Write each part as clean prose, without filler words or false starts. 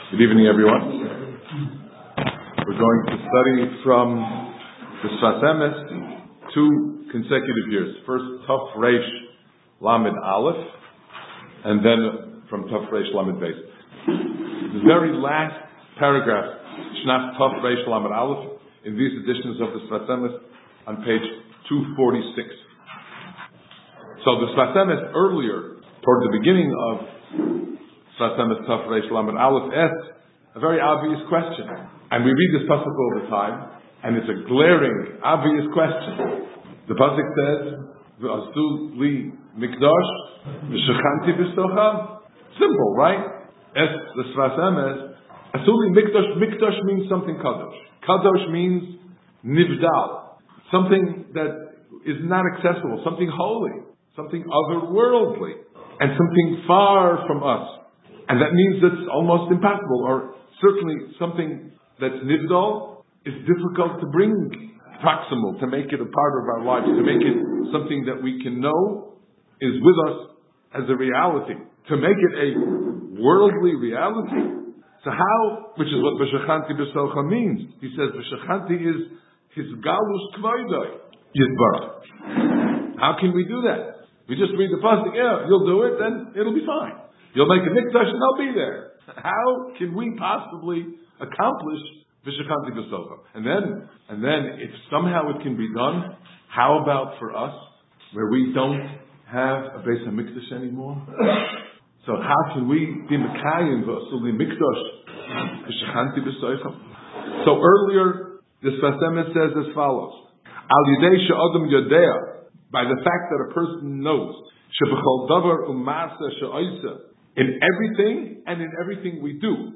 Good evening, everyone. We're going to study from the Sfas Emes 2 consecutive years. First, Taf Reish Lamed Aleph, and then from Taf Reish Lamed Beis. The very last paragraph, Shnaf Taf Reish Lamed Aleph, in these editions of the Sfas Emes on page 246. So the Sfas Emes earlier, toward the beginning of Sfas Emes Taf Reish Lamed Aleph, asked a very obvious question. And we read this pasuk all the time, and it's a glaring, obvious question. The pasuk says, "V'asu li mikdash v'shechanti b'socham." Simple, right? As the Sfas Emes, "Asu li mikdash." Mikdash means something kadosh. Kadosh means nivdal, something that is not accessible, something holy, something otherworldly, and something far from us. And that means it's almost impossible, or certainly something that's nivdal is difficult to bring proximal, to make it a part of our lives, to make it something that we can know is with us as a reality, to make it a worldly reality. So how, which is what V'shechanti b'socha means. He says V'shechanti is his galus kvoidoi yitbarach. How can we do that? We just read the pasuk, yeah, you'll do it, then it'll be fine. You'll make a mikdash and I'll be there. How can we possibly accomplish V'shechanti b'socha? And then if somehow it can be done, how about for us, where we don't have a Beis HaMikdash anymore? So how can we be Mekayim v'asuli mikdash V'shechanti b'socha? So earlier, the Sfas Emes says as follows: Al yidei she'adam yodea, by the fact that a person knows, shebechol davar u'masa she'oisa, in everything and in everything we do,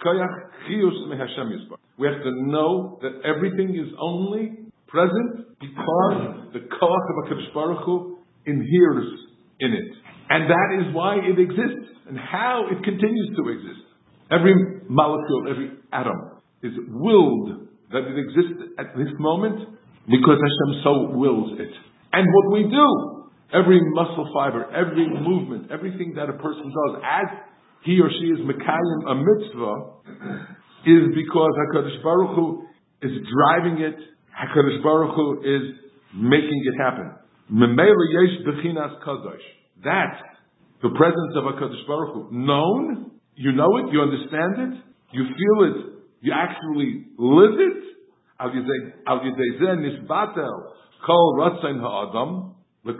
we have to know that everything is only present because the koach of HaKadosh Baruch Hu inheres in it. And that is why it exists and how it continues to exist. Every molecule, every atom is willed that it exists at this moment because Hashem so wills it. And what we do, every muscle fiber, every movement, everything that a person does, as he or she is mekayim a mitzvah, is because HaKadosh Baruch Hu is driving it. HaKadosh Baruch Hu is making it happen. Memela yesh bechinas kadosh. That's the presence of HaKadosh Baruch Hu. Known, you know it, you understand it, you feel it, you actually live it. Al yedei zeh nisbatel kol ratzain ha'adam.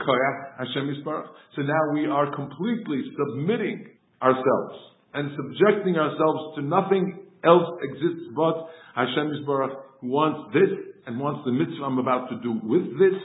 So now we are completely submitting ourselves and subjecting ourselves to nothing else exists but Hashem Yisbarach, who wants this and wants the mitzvah I'm about to do with this.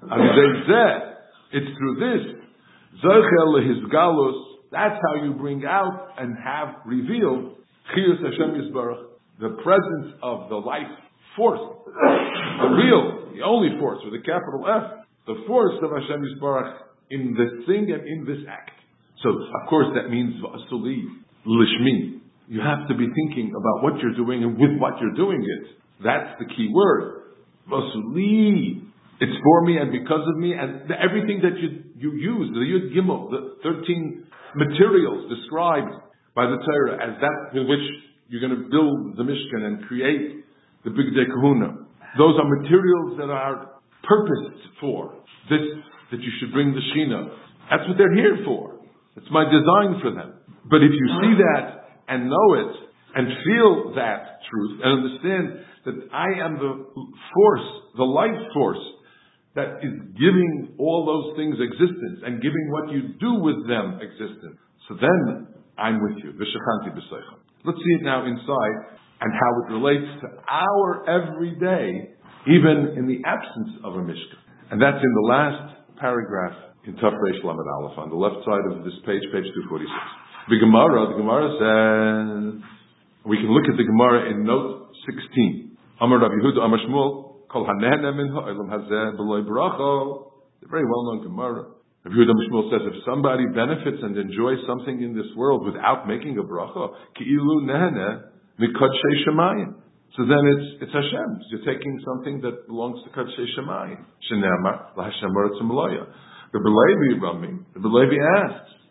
It's through this. That's how you bring out and have revealed Chiyus Hashem Yisbarach, the presence of the life force, the only force with a capital F, the force of Hashem Yisbarach in this thing and in this act. So, of course, that means v'asuli lishmi. You have to be thinking about what you're doing and with what you're doing it. That's the key word. V'asuli. It's for me and because of me, and everything that you use, the Yud Gimel, the 13 materials described by the Torah as that with which you're going to build the Mishkan and create the Bigdei Kahuna. Those are materials that are purposed for this, that you should bring the Shekhinah. That's what they're here for. It's my design for them. But if you see that and know it and feel that truth and understand that I am the force, the life force that is giving all those things existence and giving what you do with them existence, so then I'm with you. V'shechanti b'socha. Let's see it now inside and how it relates to our everyday, even in the absence of a Mishkan. And that's in the last paragraph in Taf Reish Lamed Aleph, on the left side of this page 246. The Gemara says, we can look at the Gemara in note 16. Amar Rabbi Yehuda Amar Shmuel, Kol hanehne min ha'olam hazeh b'loi bracha. The very well-known Gemara. Rabbi Yehuda Amar Shmuel says, if somebody benefits and enjoys something in this world without making a bracha, ki'ilu nehne mikodshei shemayim. So then it's Hashem's. You're taking something that belongs to Kodshei Shemayim. Shene'amar l'Hashem Eretz Maloya. The Belevi asks,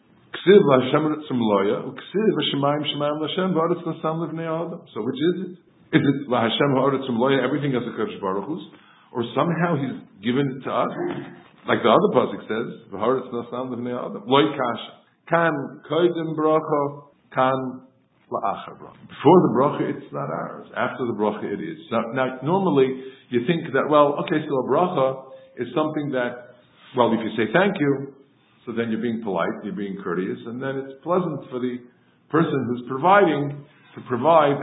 Ksiv Hashem Ritzum Loya, Ksiv Hashemayim Shemayim Lashem, V'aretz Nasam Livnei Adam. So which is it? Is it Hashem Ha'aretzum Loya, everything as a Kadosh Baruch Hu's? Or somehow He's given it to us? Like the other pasuk says, V'aretz Nasam Livnei Adam. Loy Kasha. Kan Koidim Bracha, Kan La'achar Bracha. Before the Bracha, it's not ours. After the Bracha, it is. Now, normally, you think that, well, okay, so a Bracha is something that, well, if you say thank you, so then you're being polite, you're being courteous, and then it's pleasant for the person who's providing to provide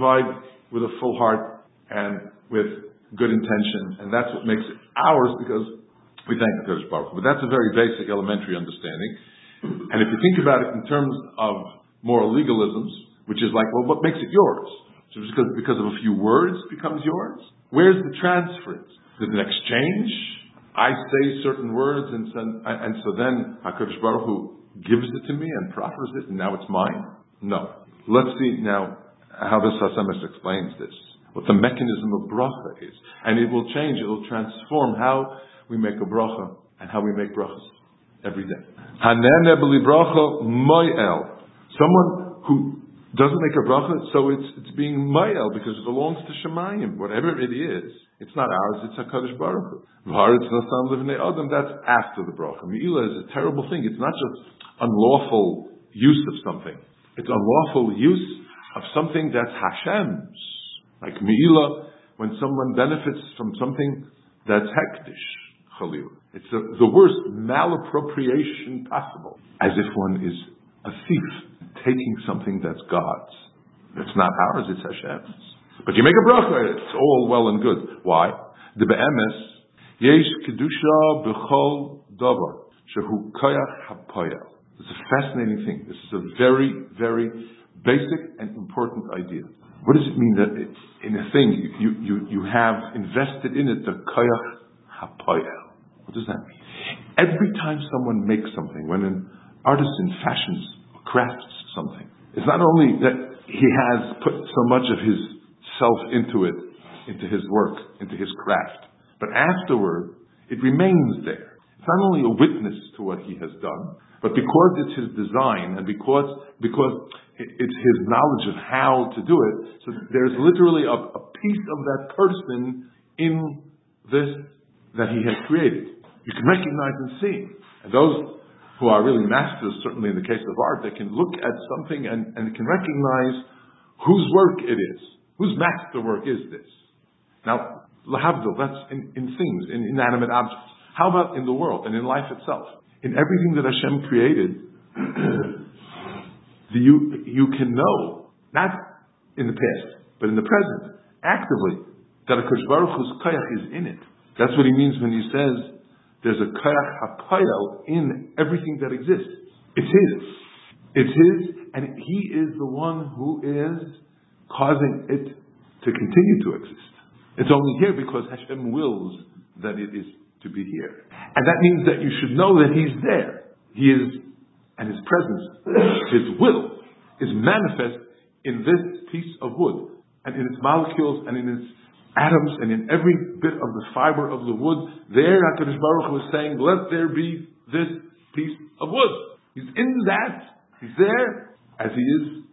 with a full heart and with good intention, and that's what makes it ours because we thank the Kodesh Baruch Hu. But that's a very basic, elementary understanding. And if you think about it in terms of moral legalisms, which is like, well, what makes it yours? So just because of a few words it becomes yours? Where's the transference? Is it an exchange? I say certain words, and so then HaKadosh Baruch Hu gives it to me and proffers it, and now it's mine? No. Let's see now how this Hasemes explains this, what the mechanism of bracha is. And it will change, it will transform how we make a bracha and how we make brachas every day. Hanene b'li bracha mo'el. Someone who doesn't make a bracha, so it's being mo'el because it belongs to Shemayim. Whatever it is, it's not ours, it's HaKadosh Baruch Hu. V'haretz nasam livnei adam, that's after the bracha. Me'ilah is a terrible thing. It's not just unlawful use of something. It's unlawful use of something that's Hashem's. Like Me'ilah, when someone benefits from something that's hektish, Chalil. It's the worst malappropriation possible. As if one is a thief taking something that's God's. It's not ours, it's Hashem's. But you make a bracha, it's all well and good. Why? The be'emes, yesh kedusha b'chol davar, shehu koyach hapoyel. It's a fascinating thing. This is a very, very basic and important idea. What does it mean that in a thing you have invested in it the koyach hapoyel? What does that mean? Every time someone makes something, when an artisan fashions or crafts something, it's not only that he has put so much of his self into it, into his work, into his craft, but afterward it remains there. It's not only a witness to what he has done, but because it's his design and because it's his knowledge of how to do it, so there's literally a piece of that person in this that he has created. You can recognize and see. And those who are really masters, certainly in the case of art, they can look at something and can recognize whose work it is. Whose masterwork is this? Now, lahavdil, that's in things, in inanimate objects. How about in the world and in life itself? In everything that Hashem created, you can know, not in the past, but in the present, actively, that a Kodesh Baruch Hu's koyach is in it. That's what he means when he says there's a koyach hapoyel in everything that exists. It's his. It's his, and he is the one who is causing it to continue to exist. It's only here because Hashem wills that it is to be here. And that means that you should know that he's there. He is, and his presence, his will, is manifest in this piece of wood, and in its molecules, and in its atoms, and in every bit of the fiber of the wood. There, HaKadosh Baruch Hu is saying, let there be this piece of wood. He's in that. He's there, as he is,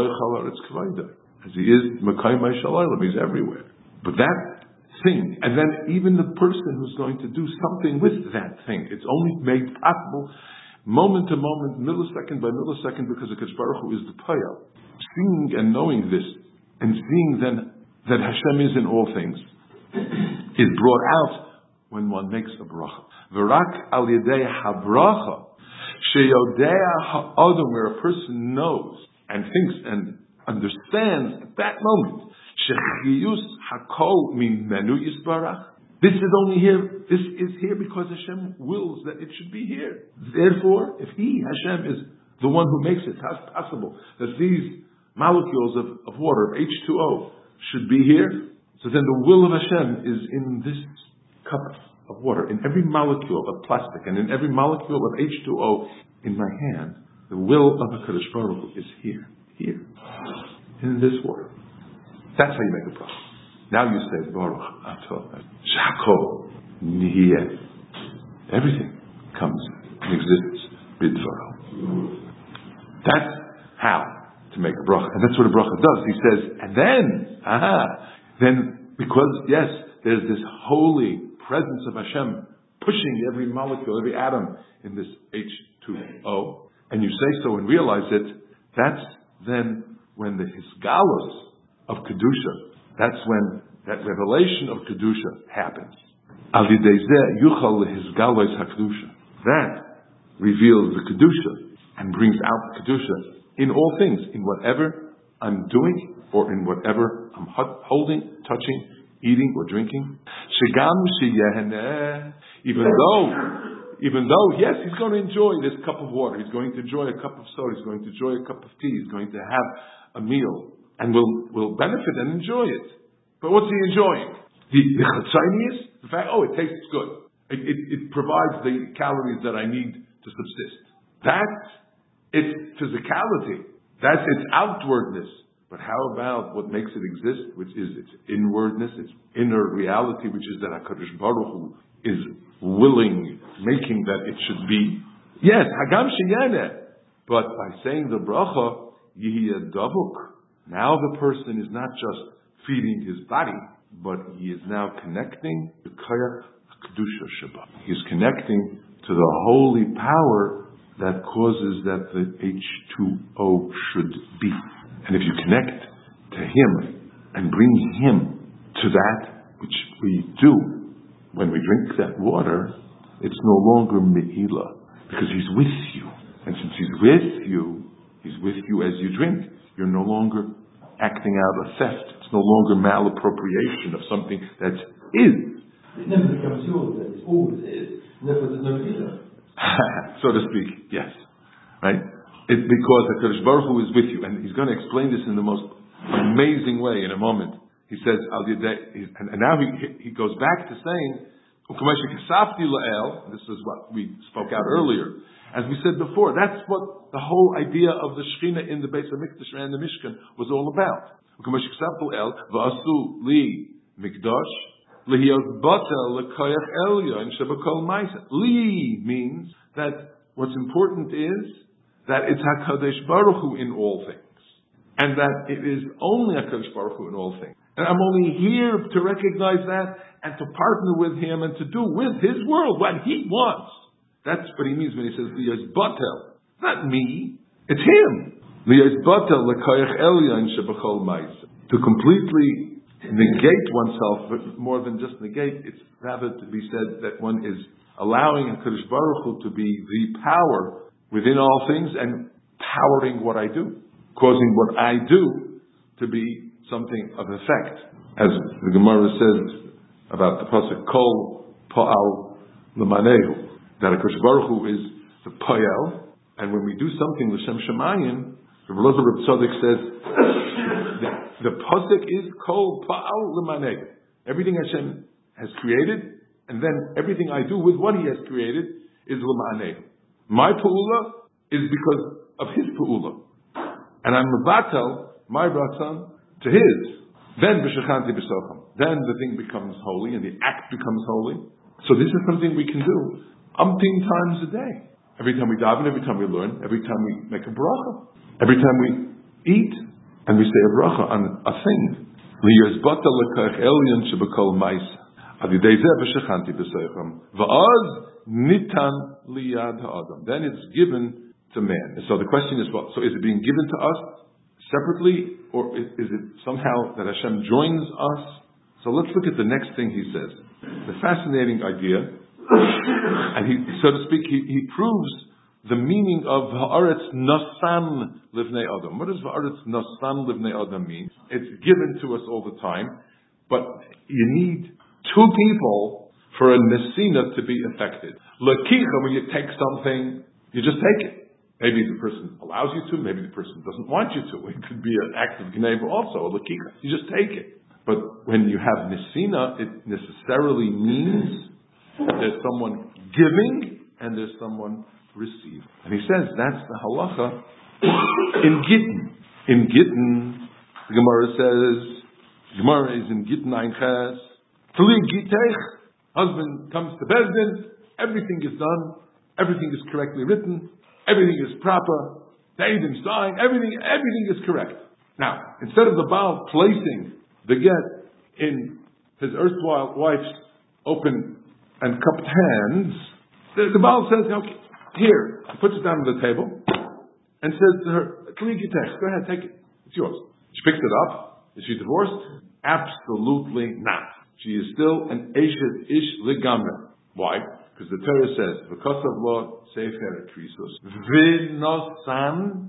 as he is, he's everywhere. But that thing, and then even the person who's going to do something with that thing, it's only made possible moment to moment, millisecond by millisecond, because HaKadosh Baruch Hu is the Payal. Seeing and knowing this, and seeing then that Hashem is in all things, is brought out when one makes a bracha. V'rak al yedei habracha, sheyodea ha'adam, where a person knows and thinks and understands at that moment, shechiyus hakol mimenu yisbarach. This is only here. This is here because Hashem wills that it should be here. Therefore, if Hashem, is the one who makes it possible that these molecules of water, H2O, should be here, so then the will of Hashem is in this cup of water, in every molecule of plastic, and in every molecule of H2O in my hand. The will of HaKadosh Baruch Hu is here, in this water. That's how you make a bracha. Now you say, Baruch Atah Shakol Nihiyeh. Everything comes and exists bidvaro. That's how to make a bracha. And that's what a bracha does. He says, and then because, yes, there's this holy presence of Hashem pushing every molecule, every atom in this H2O, and you say so and realize it, that's then when the Hisgalos of Kedusha, that's when that revelation of Kedusha happens. Al yidei zeh yuchal lehisgalos hakedusha. That reveals the Kedusha and brings out the Kedusha in all things, in whatever I'm doing or in whatever I'm holding, touching, eating or drinking. Shegam sheyeheneh, even though, yes, he's going to enjoy this cup of water, he's going to enjoy a cup of soda, he's going to enjoy a cup of tea, he's going to have a meal, and will benefit and enjoy it. But what's he enjoying? The chatzonius, the fact, it tastes good. It provides the calories that I need to subsist. That's its physicality. That's its outwardness. But how about what makes it exist, which is its inwardness, its inner reality, which is that HaKadosh Baruch Hu is willing, making that it should be. Yes, Hagam Sheyaneh. But by saying the bracha, Yihiyeh Davuk, now the person is not just feeding his body, but he is now connecting to Koyach Kedusha Shabbat. He is connecting to the holy power that causes that the H2O should be. And if you connect to him and bring him to that which we do when we drink that water, it's no longer Me'ila, because he's with you. And since he's with you as you drink, you're no longer acting out a theft. It's no longer malappropriation of something that is. It never becomes yours, it's always is. Never there's no feeling. So to speak, yes. Right? It's because HaKadosh Baruch Hu is with you. And he's going to explain this in the most amazing way in a moment. He says, and now he goes back to saying, this is what we spoke out earlier. As we said before, that's what the whole idea of the Shekhinah in the Beis HaMikdash and the Mishkan was all about. Li means that what's important is that it's HaKadosh Baruch Hu in all things. And that it is only HaKadosh Baruch Hu in all things. And I'm only here to recognize that and to partner with him and to do with his world what he wants. That's what he means when he says Liyos Batel. Not me, it's him. Liyos Batel L'Koyach Elyon Shebachol Ma'aseh. To completely negate oneself, but more than just negate, it's rather to be said that one is allowing HaKadosh Baruch Hu to be the power within all things and powering what I do, causing what I do to be something of effect. As the Gemara says about the pasuk Kol Pa'al L'Manehu, that HaKadosh Baruch Hu is the Pa'al, and when we do something L'Shem Shemayim, the Elazar Reb Tzadok says the pasuk is Kol Pa'al L'Manehu. Everything Hashem has created, and then everything I do with what He has created is L'Manehu. My Pa'ula is because of His Pa'ula, and I'm Mevatel my Ratzon to His. Then B'Shechanti B'Socham. Then the thing becomes holy and the act becomes holy. So this is something we can do umpteen times a day. Every time we daven, every time we learn, every time we make a bracha, every time we eat and we say a bracha on a thing. Liyozbata lekach elyon shebekol ma'aseh. Adidei zeh B'Shechanti B'Socham. Va'az nitan liyad ha'adam. Then it's given to man. And so the question is, so is it being given to us separately, or is it somehow that Hashem joins us? So let's look at the next thing he says. The fascinating idea, and he, so to speak, he proves the meaning of Ha'aretz Nasan Livnei Adam. What does Ha'aretz Nasan Livnei Adam mean? It's given to us all the time, but you need two people for a Nesina to be affected. Lakicha, when you take something, you just take it. Maybe the person allows you to, maybe the person doesn't want you to. It could be an act of gneva also, a lakika. You just take it. But when you have nesina, it necessarily means that there's someone giving and there's someone receiving. And he says that's the halacha in Gittin. In Gittin, the Gemara says, Gemara is in Gittin Ein Ches, Tali Gitech, husband comes to Bezdin, everything is done, everything is correctly written, everything is proper. Seder, sign, everything is correct. Now, instead of the Baal placing the get in his erstwhile wife's open and cupped hands, the Baal says, okay, here, he puts it down on the table and says to her, Kalikitesh, go ahead, take it. It's yours. She picks it up. Is she divorced? Absolutely not. She is still an Eshet Ish Ligamre. Why? Because the Torah says, because of law, Sefer Krisos, V'nosan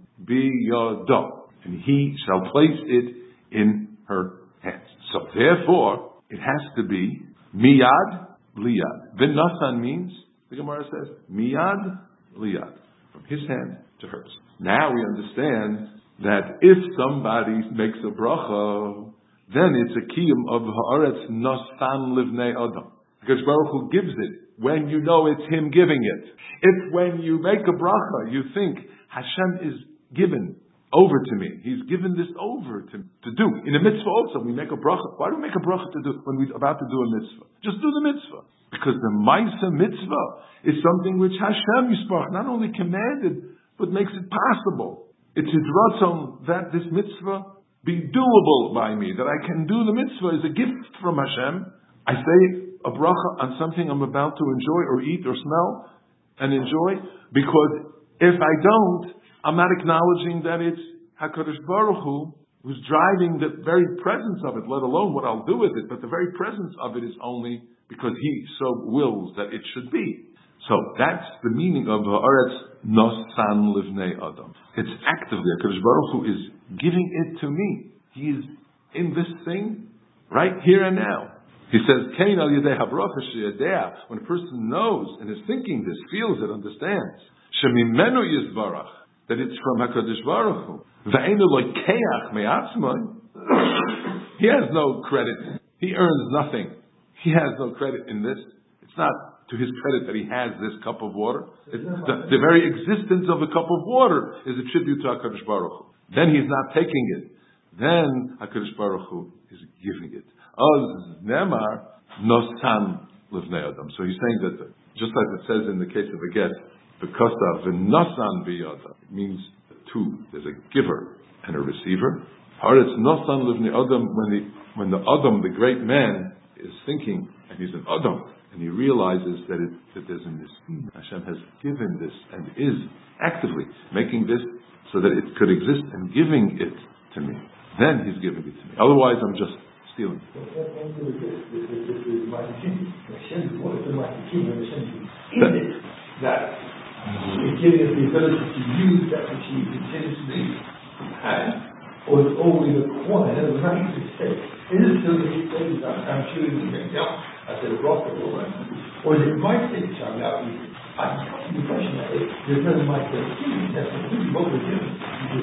biyodo, and he shall place it in her hands. So therefore, it has to be miyad liyad. V'nosan means, the Gemara says, miyad liyad, from his hand to hers. Now we understand that if somebody makes a bracha, then it's a kiyum of haaretz nosan livnei adam. Because Baruch Hu gives it when you know it's him giving it. If when you make a bracha, you think Hashem is given over to me, he's given this over to do. In a mitzvah also, we make a bracha. Why do we make a bracha to do when we're about to do a mitzvah? Just do the mitzvah. Because the Maisa mitzvah is something which Hashem Yisparach not only commanded, but makes it possible. It's his ratzon that this mitzvah be doable by me, that I can do the mitzvah is a gift from Hashem. I say a bracha on something I'm about to enjoy or eat or smell and enjoy, because if I don't, I'm not acknowledging that it's HaKadosh Baruch Hu who's driving the very presence of it, let alone what I'll do with it, but the very presence of it is only because he so wills that it should be. So that's the meaning of Haaretz Nosan Livnei Adam. It's actively, HaKadosh Baruch Hu is giving it to me. He is in this thing right here and now. He says, Kain al yedei habracha sheyadea, when a person knows and is thinking this, feels it, understands, shemimenu yizbarach, that it's from HaKadosh Baruch Hu. Ve'enu loikeach me'atzmai. He has no credit. He earns nothing. He has no credit in this. It's not to his credit that he has this cup of water. The very existence of the cup of water is a tribute to HaKadosh Baruch Hu. Then he's not taking it. Then HaKadosh Baruch Hu is giving it. Oz nemar nosan livnei adam. So he's saying that just like it says in the case of a get, because of the nosan biyada, it means two. There's a giver and a receiver. Haaretz nosan livnei adam, when the adam, the great man, is thinking, and he's an adam, and he realizes that there's a mitzvah. Hashem has given this and is actively making this so that it could exist and giving it to me. Then he's giving it to me. Otherwise, I'm just stealing. That is giving us the ability to use that which he continuously had, or it's always acquired. And right to say, is it still the things I'm chewing and going down? I said, rock it all right. Or is it my thing, I'm out eating? I'm got the impression that there's no my thing. That's what we're doing.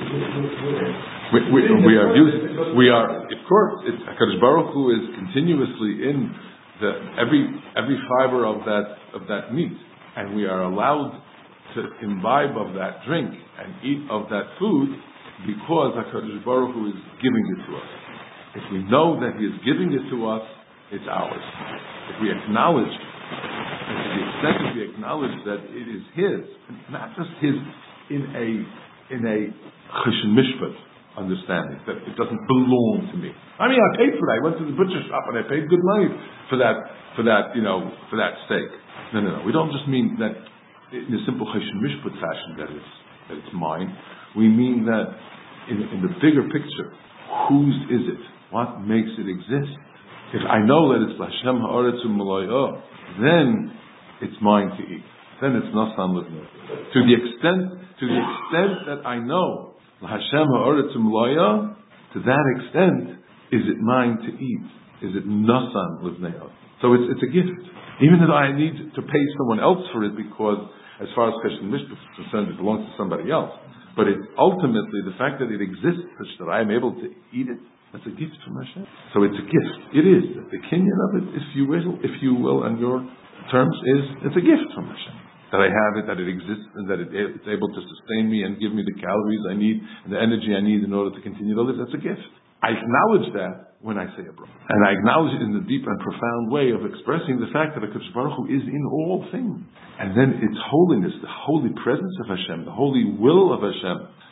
We are, of course, HaKadosh Baruch Hu is continuously in every fiber of that meat, and we are allowed to imbibe of that drink and eat of that food because HaKadosh Baruch Hu is giving it to us. If we know that He is giving it to us, it's ours. If we acknowledge, and to the extent that we acknowledge that it is His, not just His in a cheshon mishpat understanding, that it doesn't belong to me. I mean, I paid for that. I went to the butcher shop and I paid good money for that steak. No. We don't just mean that in a simple cheshon mishpat fashion that it's mine. We mean that in the bigger picture, whose is it? What makes it exist? If I know that it's Hashem ha'aretz u'malayah, then it's mine to eat. Then it's nasan livnei. To the extent that I know Hashem ha'aretz u'malayah, to that extent, is it mine to eat? Is it nasan livnei? So it's a gift. Even if I need to pay someone else for it, because as far as cheshon mishpat is concerned, it belongs to somebody else. But ultimately, the fact that it exists such that I am able to eat it, that's a gift from Hashem. So it's a gift. It is. The kinyan of it, if you will, on your terms, it's a gift from Hashem. That I have it, that it exists, and that it's able to sustain me and give me the calories I need and the energy I need in order to continue to live. That's a gift. I acknowledge that when I say a bracha. And I acknowledge it in the deep and profound way of expressing the fact that HaKadosh Baruch Hu is in all things. And then its holiness, the holy presence of Hashem, the holy will of Hashem,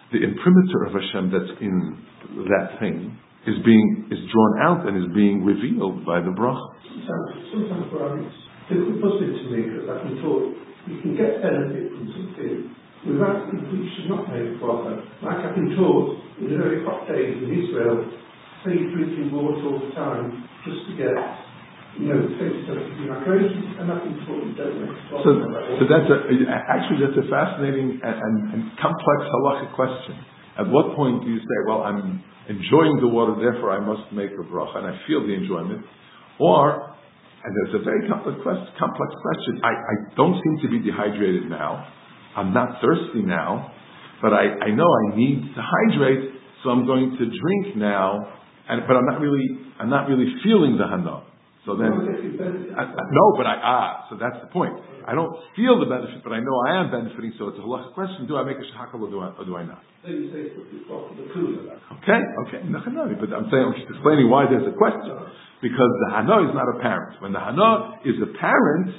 the imprimatur of Hashem that's in that thing is drawn out and is being revealed by the bracha. Sometimes it's puzzling to me because I've been taught you can get benefit from something without you should not make a bracha. Like I've been taught in the very hot days in Israel, say you're drinking water all the time just to get, say yourself to be hydrated, and I've been taught you don't make a bracha. So that's a fascinating and complex halachic question. At what point do you say, well, I'm enjoying the water, therefore I must make a bracha, and I feel the enjoyment, or, and there's a very complex question, I don't seem to be dehydrated now, I'm not thirsty now, but I know I need to hydrate, so I'm going to drink now, but I'm not really feeling the hana. So then, so that's the point. I don't feel the benefit, but I know I am benefiting, so it's a halachic question, do I make a shahakal or do I not? So you say the cooler. Okay, but I'm just explaining why there's a question. Because the hana is not apparent. When the hana is apparent,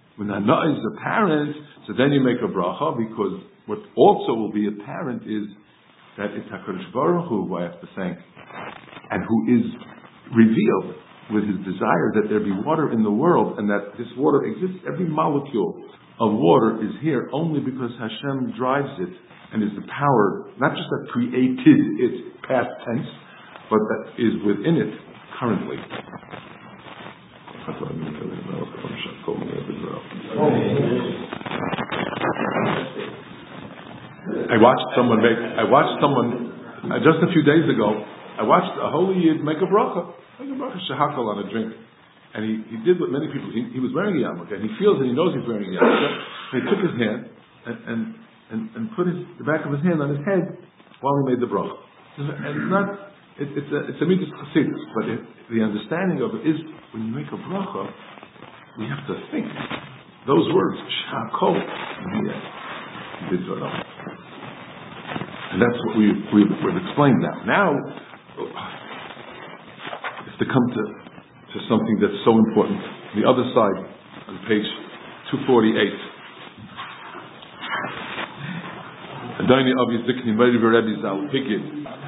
so then you make a bracha, because what also will be apparent is that it's HaKadosh Baruch Hu who I have to thank, and who is revealed with his desire that there be water in the world, and that this water exists. Every molecule of water is here only because Hashem drives it, and is the power, not just that created it, past tense, but that is within it currently. I watched someone just a few days ago. I watched a holy Yid make a bracha shahakal on a drink, and he did what many people. He was wearing a yarmulke, and he feels and he knows he's wearing a yarmulke. And he took his hand and put the back of his hand on his head while he made the bracha. And it's a mitzvah chassidus, but the understanding of it is when you make a bracha, we have to think those words shahakol. And that's what we've explained now. Now, to come to something that's so important. The other side, on page 248. Adoni Avi Zikni Meri Rebbe Zal Pigid.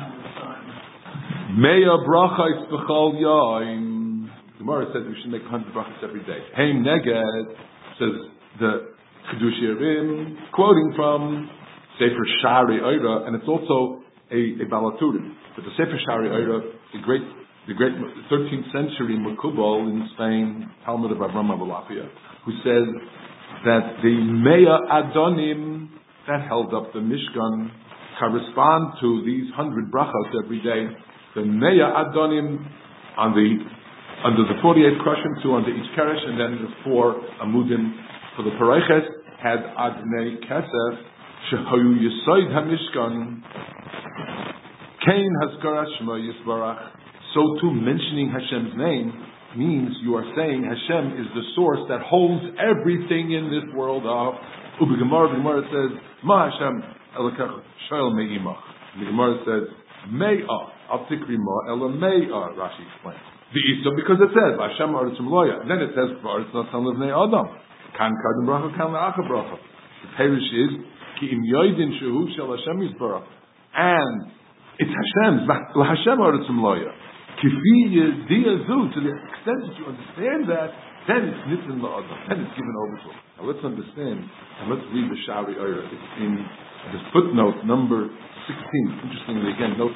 Meya brachas b'chol yom. Gemara says we should make 100 brachas every day. Heim neged, says the Chidush Yerim, quoting from Sefer Shari Oira, and it's also a Balaturim. But the Sefer Shari Oira, the great 13th century Makubal in Spain, Talmud of Avram Avalafia, who says that the Meya Adonim that held up the Mishkan correspond to these 100 brachas every day. The Meya Adonim under the 48 Krushim, 2 under each Keresh, and then the 4 Amudim for the Pareiches, had Adnei Kesef, Shehoyu Yisoid HaMishkan, Kain Hazkara Shema Yisbarach. So too, mentioning Hashem's name means you are saying Hashem is the source that holds everything in this world up. The Gemara says, Ma Hashem Elokech Shoel Me'imach. The Gemara says, Me'ah, Al Tikri Ma Ela Me'ah, Rashi explains. The Isa, because it says, Hashem Aritzim Loya. Then it says, It's not Son of Nei Adam. Kan Kadim Bracha, Kan La'acha Bracha. The Perish is, Ki Im Yoidin Shehu Shel Hashem Yisbarach. And it's Hashem's, Hashem Aritzim Loya. To the extent that you understand that, then it's nitzin la'adam, then it's given over to him. Now let's understand, and let's read the Shari Oira. It's in the footnote number 16. Interestingly, again, note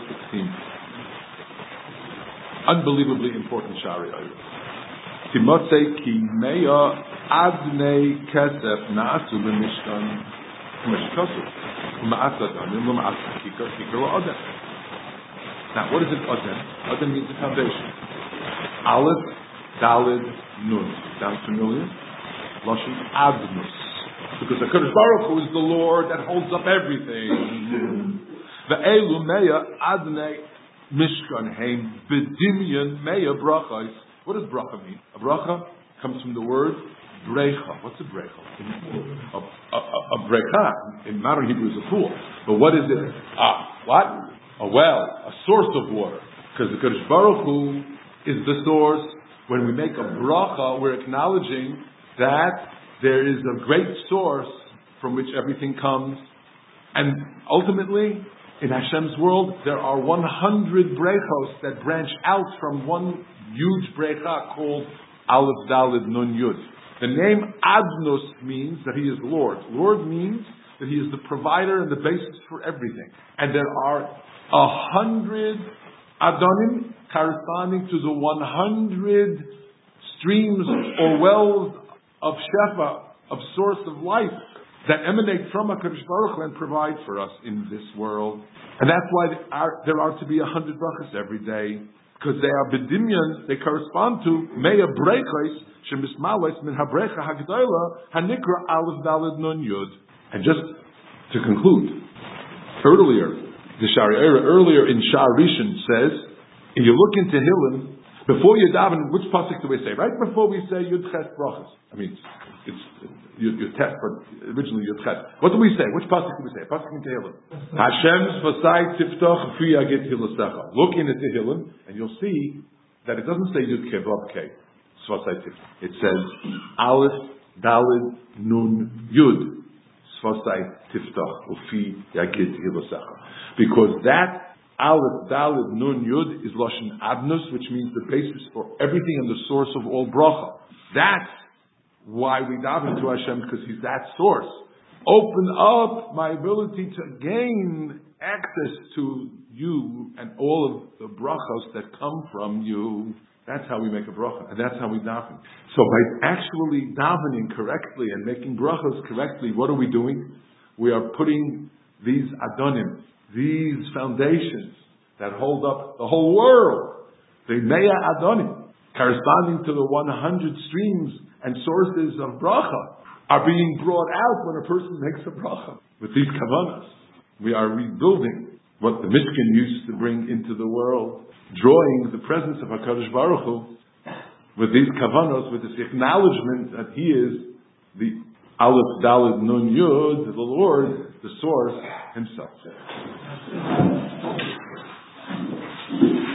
16. Unbelievably important Shari Oira. Timotei ki meya adnei kesef na'asu b'mishkan k'meshkasu u'ma'asad anim u'ma'asad kikar la'adam. Now, what is it, Adem? Adem means the foundation. Aleph, Daled, Nun. Sounds familiar? Lashon Adnus. Because the HaKadosh Baruch Hu is the Lord that holds up everything. Ve'elu meya adnei mishkan heim bedimyan meya brachas. What does bracha mean? A bracha comes from the word brecha. What's a brecha? A brecha in modern Hebrew is a pool. But what is it? What? A well, a source of water. Because the Kadosh Baruch Hu is the source. When we make a bracha, we're acknowledging that there is a great source from which everything comes. And ultimately, In Hashem's world, there are 100 brechos that branch out from one huge brecha called Aleph Daled Nun Yud. The name Adnus means that he is Lord. Lord means that he is the provider and the basis for everything. And there are 100 Adonim corresponding to the 100 streams or wells of Shefa, of source of life, that emanate from HaKadosh Baruch Hu and provide for us in this world. And that's why there are to be 100 brachas every day, because they are bedimyon, they correspond to Meya Brechos, Shemismales min HaBrecha HaGdola, HaNikra Aleph Daled Nun Yud. And just to conclude, earlier in Sha'ar Rishon says, if you look into Tehillim, before you daven, which pasuk do we say? Right before we say Yud Ches brachas. I mean, it's Yud Tes, but originally Yud Ches. What do we say? Which pasuk do we say? Pasuk in Tehillim. Hashem Sfasai Tiftoch Fi Yagid Hilasecha. Look in the Tehillim, and you'll see that it doesn't say Yud Ke Vav Ke Sfasai Tiftoch. It says Aleph Daled Nun Yud Sfasai Tiftoch Ufi Yagid Hilasecha. Because that Aleph Daled Nun Yud is Lashon Adnus, which means the basis for everything and the source of all bracha. That's why we daven to Hashem, because He's that source. Open up my ability to gain access to you and all of the brachos that come from you. That's how we make a bracha, and that's how we daven. So by actually davening correctly and making brachos correctly, what are we doing? We are putting these adonim, these foundations that hold up the whole world, the Meya Adonim, corresponding to the 100 streams and sources of bracha, are being brought out when a person makes a bracha. With these kavanas, we are rebuilding what the Mishkan used to bring into the world, drawing the presence of HaKadosh Baruch Hu with these kavanos, with this acknowledgement that He is the Aleph Daled Nun Yud, the Lord, the source Himself.